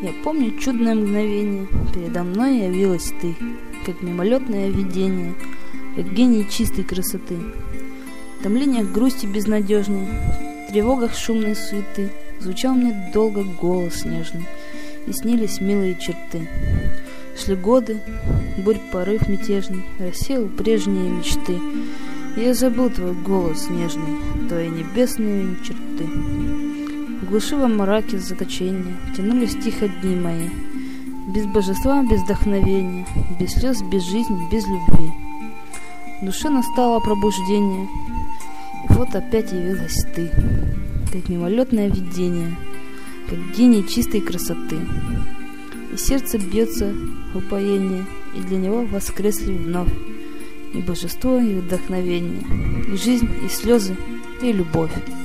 Я помню чудное мгновение, передо мной явилась ты, как мимолетное видение, как гений чистой красоты. В томлениях грусти безнадежной, в тревогах шумной суеты звучал мне долго голос нежный, и снились милые черты. Шли годы, бурь порыв мятежный рассеял прежние мечты, и я забыл твой голос нежный, твои небесные черты. В глушивом мраке заточения тянулись тихо дни мои, без божества, без вдохновения, без слез, без жизни, без любви. В душе настало пробуждение, и вот опять явилась ты, как мимолетное видение, как гений чистой красоты. И сердце бьется в упоении, и для него воскресли вновь и божество, и вдохновение, и жизнь, и слезы, и любовь.